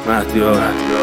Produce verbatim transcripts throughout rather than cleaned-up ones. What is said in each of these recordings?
مهدیار.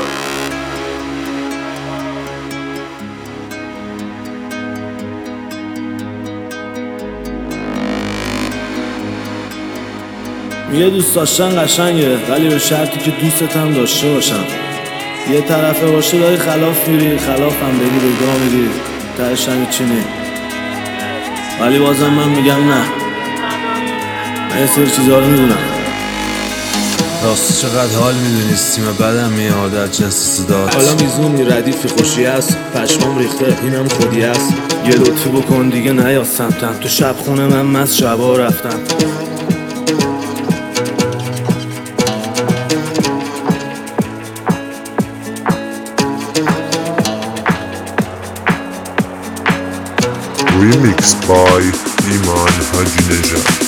یه دوست داشتن قشنگه، ولی به شرطی که دوستت هم داشته باشم. یه طرفه باشه داری خلاف میری، خلاف هم بری بگاه میری، تهش هم هیچی نی. ولی بازم من میگم نه، من یه سری چیزا رو میدونم. راست چقدر حال میدونی سیم بدم میاد از جنس صدات. حالا میزونی ردیفی خوشی هست، پشمام ریخته اینم خودی هست. یه لطفی بکن دیگه نیا سمتم، تو شب خونه من مست شبا رفتم. Remix by ایمان حاجی نژاد.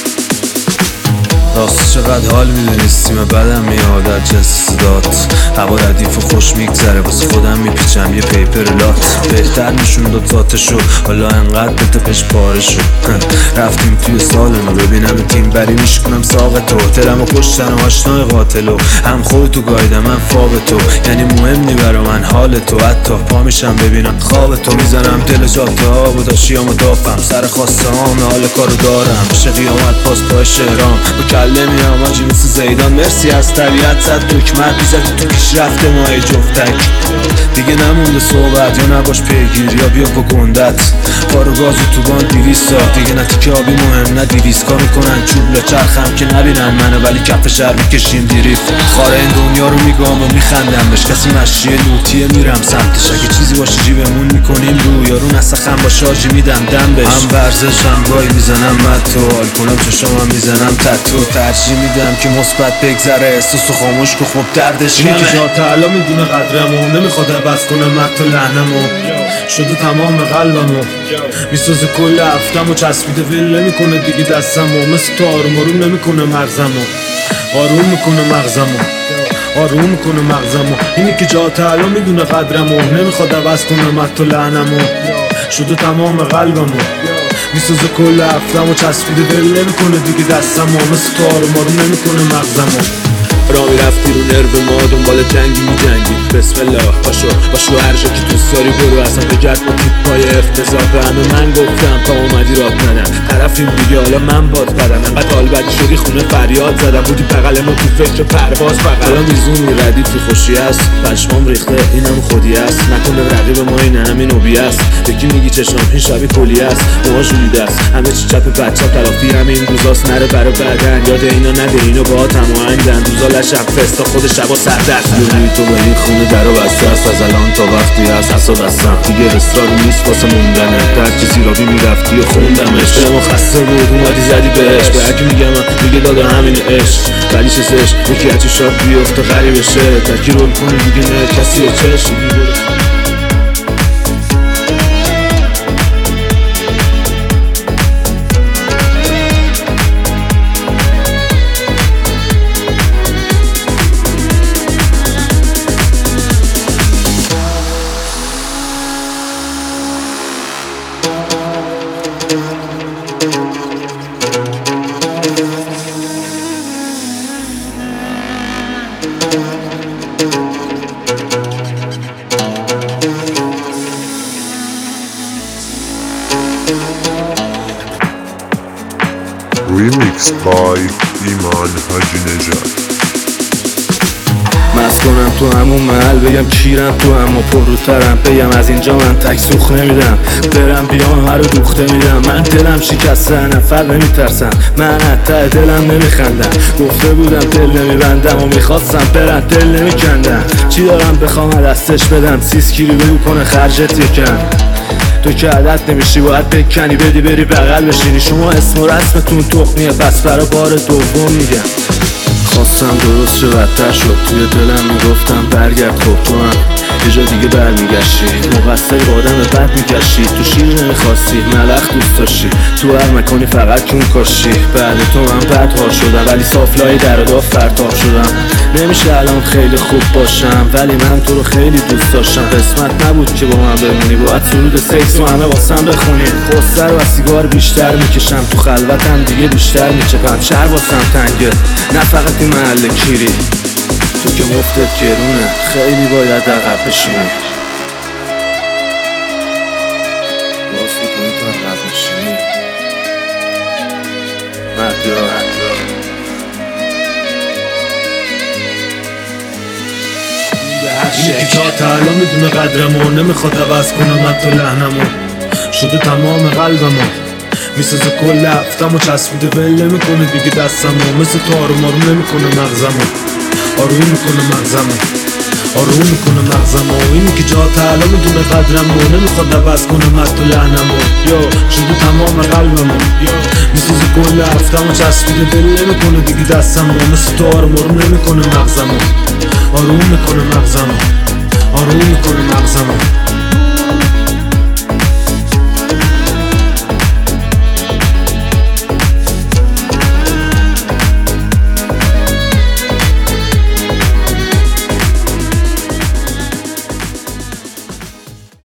راست چقدر حال میدونی سیم بدم میاد از جنس صدات. هوا ردیف و خوش میگذره واسه خودم میپیچم یه پیپر لات. بهتر نشون داد ذاتشو، حالا انقدر بتپش پاره شد. رفتیم توی سالنو ببینم تیم بری میشکنم ساقتو. دلم و کشتن و آشنای قاتلو، هم خودتو گایدم من فابتو. یعنی مهم نی برا من حال تو، حتی پا میشم ببینم خوابتو. میزنم دل جاده ها و داشیام و دافم، سر خواسته هام حال کارو دارم. بشه قیامت پاس پای شهرام با کله میام آجی مثل زیدان. مرسی از طبیعت زد دکمت میزد تو پیش رفته ماه جفتک. دیگه نمونده صحبت یا نباش پیگیر یا بیا با گندت. پارو گازو تو بان دیویست سا دیگه نه تیکه آبی مهم نه دیویست. کار میکنن چوب لچرخم که نبینن منو، ولی کف شهر میکشیم دیریف. خاره این دنیا رو میگم و میخندم بهش، کسی مشیه نوتیه میرم سمتش. اگه چیزی باشه جیبمون میکنیم رو، یارو نسخم با شارژی میدم دم بهش. هم ورزش هم گاهی میزنم متو، حال کنم چشامم میزنم تتو. ترجیح میدم که مثبت بگذره احساسو خاموش که خوب دردش اینه که جا تعالی میدونه قدرمو، نمیخواد عوض کنه مت و لحنمو. شده تمام قلبمو میسازه کل هفتمو، چسبیده ول نمیکنه دیگه دستمو. مثل تو آروم آروم نمیکنه مغزمو، آروم میکنه مغزمو، آروم میکنه مغزمو. اینه که جا تعالی میدونه قدرمو، نمیخواد عوض کنه مت و لحنمو. شده تمام قلبمو میسازه کل هفتمو، چسبیده ول نمیکنه دیگه دستمو. مثل تو آروم آروم نمیکنه مغزمو. را میرفتی رو نرو ما دنبال جنگی میجنگی. بسم الله باشو باشو هر جا که دوست داری برو، اصلا بگرد با تیپ پای افتضاح. به همه من گفتم تا اومدی رات ندم، طرفیم دیگه حالا من باد بدم. انقدر حال بدی شدی خونه فریاد زدم، بودی بغل ما تو فکر پرواز فقط. حالا میزونی ردیفی خوشی هست، پشمام ریخته اینم خودی هست. نکنه رقیب ما این همین اوبی هست. یکی میگی چشام این شبی کلی هست، موها جولیده است همه چی چپ بچه تلافی همین روزاست. نره برا بعدن یاد اینا نده، اینو با تماهنگن روزا شب فستا خود شبا سردست. یونی تو به این خونه در و بسته است، از الان تا وقتی از حسا بستم. دیگه اصرار نیست واسه موندنه، در کسی رابی میرفتی و خوندمش. دلمو خسته بود اومدی زدی بهش، به هرکی میگم میگه داده همین عشق. ولی چه زشت یکی هرچی شاد بیفته غریبشه، ترکی رول کنی دیگه نه کسی و چشم. Remix by ایمان حاجی نژاد. مست کنم تو همون محل بگم کیرم تو اما پروترم. بگم از اینجا من تک سوخ نمیدم، برم بیام هر رو دوخته میدم. من دلم شکسته نفر نمیترسم، من حتی دلم نمیخندم. گفته بودم دل نمیبندم و میخواستم برم دل نمیکندم. چی دارم بخوام دستش بدم، سیس کیلو بگو کنه خرجت یکم. تو که عدد نمیشی باید بکنی بدی بری بغل بشینی. شما اسم و رسمتون تخمیه پس برا بار دوم میگم. خواستم درست شه بدتر شد، توی دلم میگفتم برگرد. خب تو هم یه جا دیگه برمیگشتی، مقصر با آدم بد میگشتی. تو شیر نمیخواستی ملخ دوست داشتی، تو هر مکانی فقط کون کاشتی. بعد تو من بدحال شدم ولی صافلای در و داف فرتاب شدم. نمیشه الان خیلی خوب باشم ولی من تو رو خیلی دوست داشتم. قسمت نبود که با من بمونی، باید سرود سکس و همه واسم بخونی. خسر و سیگار بیشتر میکشم، تو خلوتم دیگه بیشتر میچپم. شهر واسم تنگه نه فقط این محل کیری. تو که مفتت گرونه، خیلی باید عقب بشینی. باز میکنی تو عقب بشینی. مهدیار یکی تا تعالی میدونه قدرمو، نمیخواد عوض کنم حتی لحنمو. شده تمام قلبمو میسازه کل هفتمو، چسبیده ول نمیکنه دیگه دستمو. مثل تارو مارو نمیکنه مغزمو، آروم میکنه مغزمو، آروم میکنه مغزمو. اینی که جا تعالی میدونه قدرمو، نمیخواد عوض کنم حتی لحنمو. یا شده تمام قلبمو میسازه کل هفتمو، چسبیده ول نمیکنه دیگه دستمو. مثل تارو مارو نمیکنه مغزمو، آروم میکنه مغزمو، آروم میکنه مغزمو.